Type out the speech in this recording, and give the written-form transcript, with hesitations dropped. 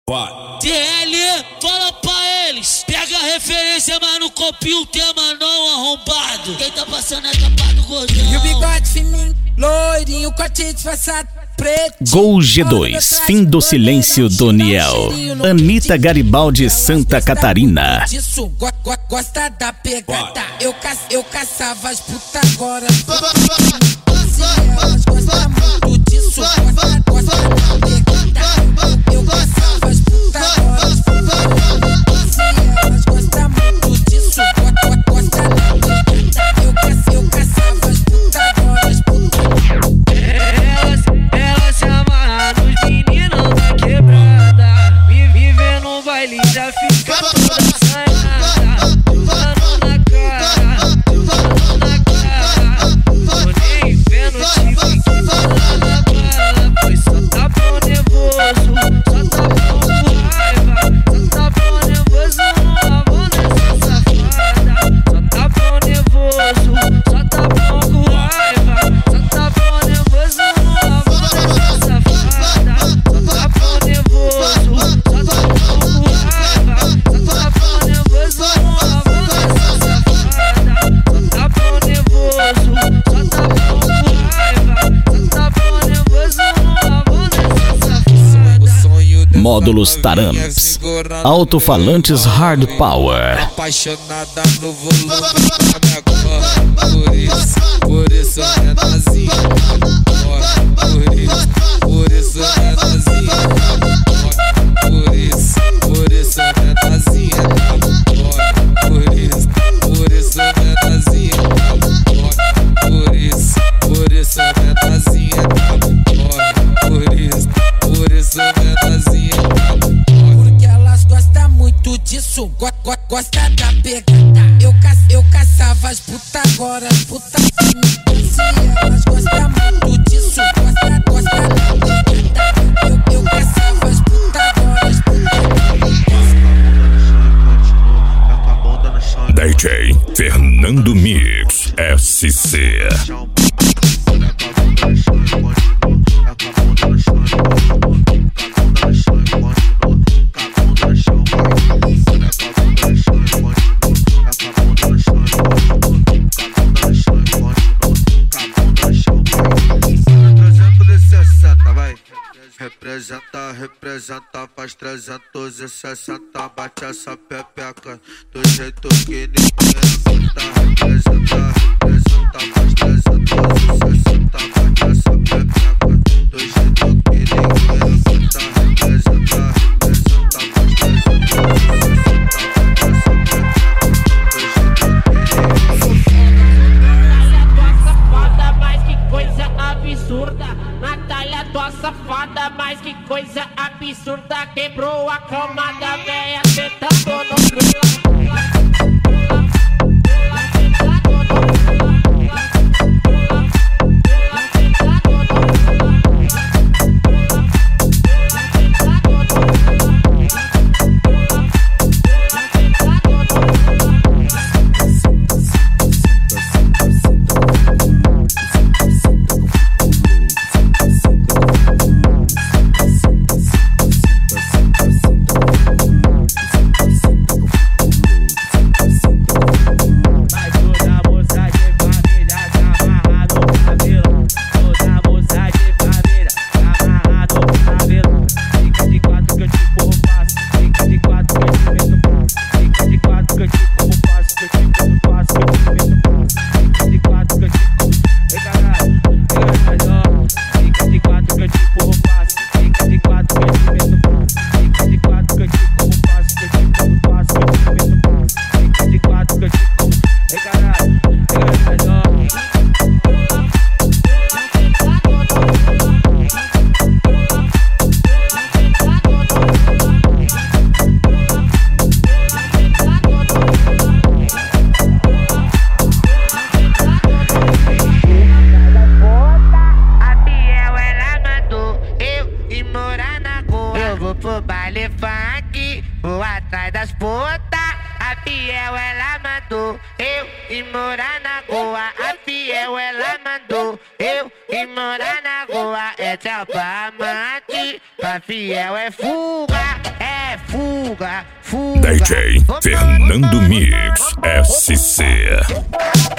DL, fala pra eles. Pega a referência, mas não copia o tema não, arrombado. Quem tá passando é capa do gordão. E o bigode fininho, loirinho, corte disfarçado, preto. Gol G2, fim do silêncio do Niel. Anitta Garibaldi, Santa Catarina. Disso, gosta da pegada. Eu caçava as puta agora. Se elas gostam muito disso, gosta da pegada. Eu caçava as puta agora. Se elas gostam muito disso, gosta da pegada. Eu caçava as puta agora. Ela se amarra nos meninos da quebrada. Me vê no baile já fica toda assanhada. Jogando na cara, jogando na cara. Tô nem vendo tipo que fala na bala. Pois só tá bom nervoso, só tá bom com raiva. Só tá bom nervoso no amor nessa safada. Só tá bom nervoso, só tá bom com raiva. Só tá bom nervoso no amor nessa safada. Só tá bom nervoso, só tá bom com raiva. Só tá bom nervoso no amor nessa safada. Só tá bom nervoso, só tá bom com raiva. Só tá bom nervoso no amor nessa safada. Módulos Taramps. Alto-falantes Hard Power. Apaixonada no volume da minha cor. Por isso é nazinha. Por isso é nazinha. Por isso é nazinha. Por isso é nazinha. Por isso é nazinha. Por isso é nazinha. Porque elas gostam muito disso, gosta da pegada. Eu caçava as puta agora, as puta fininha. Se elas gostam muito disso, gosta da pegada. Eu caçava as puta agora, as puta. DJ Fernando Mix SC. Representa, faz 360, bate essa pepeca do jeito que ninguém tá. Representa, faz 360, bate essa pepeca do jeito que ninguém tá. Representa, faz 360, bate essa pepeca do jeito que Safada, mas que coisa absurda. Natália, tua safada, mas que coisa absurda. Quebrou a cama da véia, sentando no pula. Vou atrás das putas, a Fiel ela mandou eu ir morar na Goa. A Fiel ela mandou eu ir morar na Goa. É tchau pra amante, pra Fiel é fuga. fuga, fuga. DJ Fernando Mix SC.